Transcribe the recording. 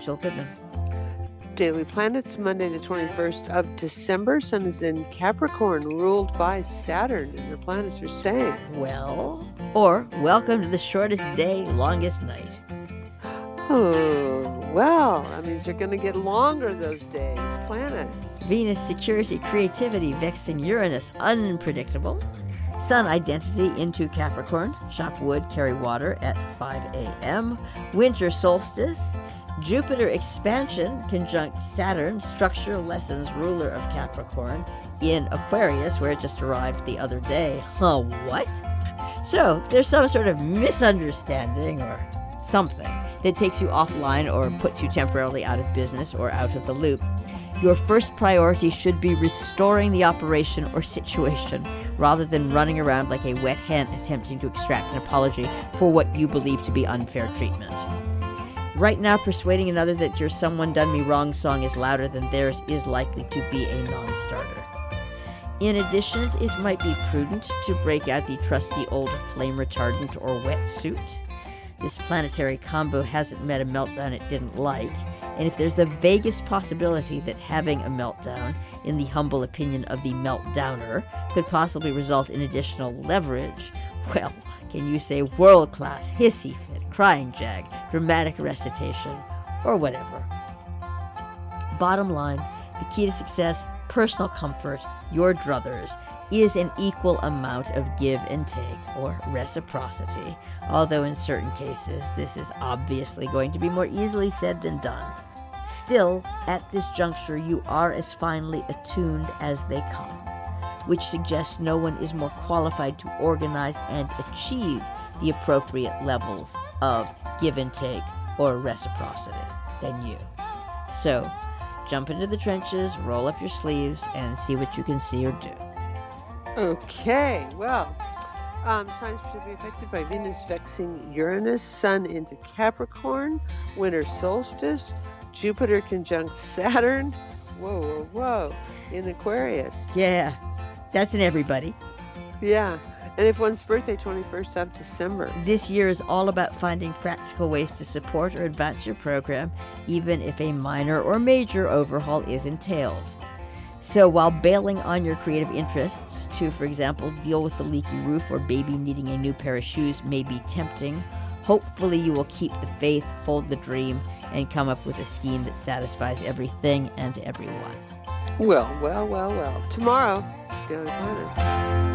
Jill Goodman. Daily Planets, Monday the 21st of December. Sun is in Capricorn, ruled by Saturn, and the planets are saying, well, or welcome to the shortest day, longest night. Oh, well, that means they're going to get longer those days. Planets. Venus, security, creativity, vexing Uranus, unpredictable. Sun, identity, into Capricorn. Chop wood, carry water at 5 a.m. Winter solstice. Jupiter, expansion, conjunct Saturn, structure, lessons, ruler of Capricorn, in Aquarius, where it just arrived the other day. What? So, if there's some sort of misunderstanding or something that takes you offline or puts you temporarily out of business or out of the loop, your first priority should be restoring the operation or situation rather than running around like a wet hen attempting to extract an apology for what you believe to be unfair treatment. Right now, persuading another that your "Someone Done Me Wrong" song is louder than theirs is likely to be a non-starter. In addition, it might be prudent to break out the trusty old flame retardant or wetsuit. This planetary combo hasn't met a meltdown it didn't like, and if there's the vaguest possibility that having a meltdown, in the humble opinion of the meltdowner, could possibly result in additional leverage, well, can you say world-class, hissy fit, crying jag, dramatic recitation, or whatever. Bottom line, the key to success, personal comfort, your druthers, is an equal amount of give and take, or reciprocity, although in certain cases this is obviously going to be more easily said than done. Still, at this juncture, you are as finely attuned as they come, which suggests no one is more qualified to organize and achieve the appropriate levels of give and take or reciprocity than you. So, jump into the trenches, roll up your sleeves, and see what you can see or do. Okay, well, signs should be affected by Venus vexing Uranus, Sun into Capricorn, winter solstice, Jupiter conjunct Saturn, whoa, in Aquarius. Yeah, that's in everybody. Yeah, and if one's birthday, 21st of December. This year is all about finding practical ways to support or advance your program, even if a minor or major overhaul is entailed. So while bailing on your creative interests to, for example, deal with the leaky roof or baby needing a new pair of shoes may be tempting, hopefully you will keep the faith, hold the dream, and come up with a scheme that satisfies everything and everyone. Well. Tomorrow, Daily Planet.